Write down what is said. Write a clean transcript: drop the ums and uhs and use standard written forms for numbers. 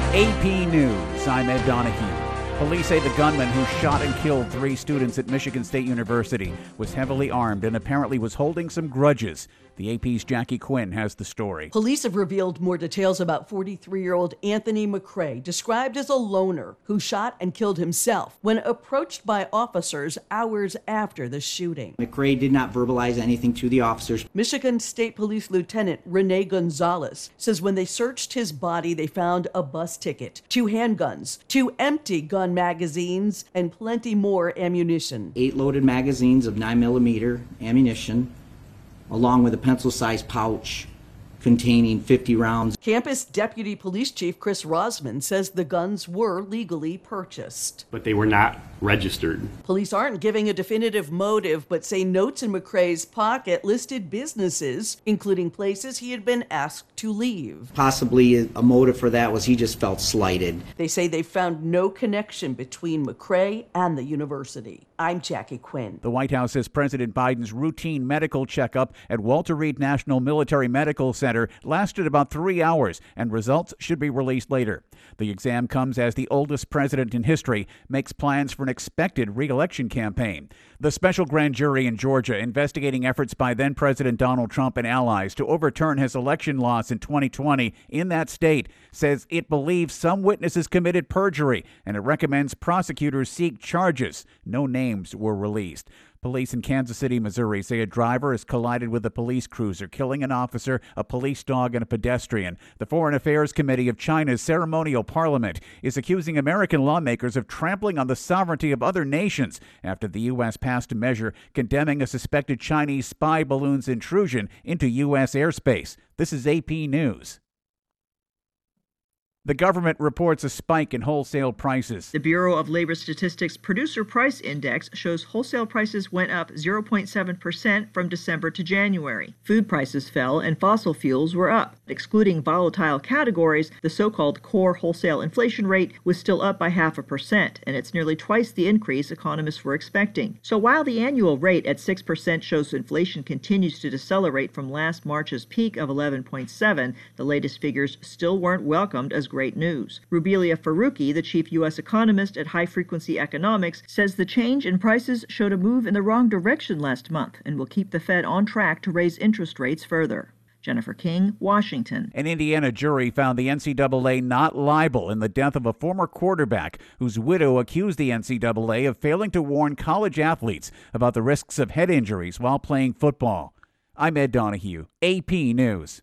AP News, I'm Ed Donahue. Police say the gunman who shot and killed 3 students at Michigan State University was heavily armed and apparently was holding some grudges. The AP's Jackie Quinn has the story. Police have revealed more details about 43-year-old Anthony McCray, described as a loner who shot and killed himself when approached by officers hours after the shooting. McCray did not verbalize anything to the officers. Michigan State Police Lieutenant Rene Gonzalez says when they searched his body, they found a bus ticket, 2 handguns, 2 empty gun magazines, and plenty more ammunition. 8 loaded magazines of 9mm ammunition, along with a pencil-sized pouch containing 50 rounds. Campus Deputy Police Chief Chris Rosman says the guns were legally purchased. But they were not registered. Police aren't giving a definitive motive, but say notes in McCray's pocket listed businesses, including places he had been asked to leave. Possibly a motive for that was he just felt slighted. They say they found no connection between McCray and the university. I'm Jackie Quinn. The White House says President Biden's routine medical checkup at Walter Reed National Military Medical Center lasted about 3 hours, and results should be released later. The exam comes as the oldest president in history makes plans for an expected re-election campaign. The special grand jury in Georgia investigating efforts by then-President Donald Trump and allies to overturn his election loss in 2020 in that state says it believes some witnesses committed perjury, and it recommends prosecutors seek charges. No names were released. Police in Kansas City, Missouri say a driver has collided with a police cruiser, killing an officer, a police dog, and a pedestrian. The Foreign Affairs Committee of China's ceremonial parliament is accusing American lawmakers of trampling on the sovereignty of other nations after the U.S. passed a measure condemning a suspected Chinese spy balloon's intrusion into U.S. airspace. This is AP News. The government reports a spike in wholesale prices. The Bureau of Labor Statistics Producer Price Index shows wholesale prices went up 0.7% from December to January. Food prices fell and fossil fuels were up. Excluding volatile categories, the so-called core wholesale inflation rate was still up by 0.5%, and it's nearly twice the increase economists were expecting. So while the annual rate at 6% shows inflation continues to decelerate from last March's peak of 11.7, the latest figures still weren't welcomed as great news. Rubelia Faruqi, the chief U.S. economist at High Frequency Economics, says the change in prices showed a move in the wrong direction last month and will keep the Fed on track to raise interest rates further. Jennifer King, Washington. An Indiana jury found the NCAA not liable in the death of a former quarterback whose widow accused the NCAA of failing to warn college athletes about the risks of head injuries while playing football. I'm Ed Donahue, AP News.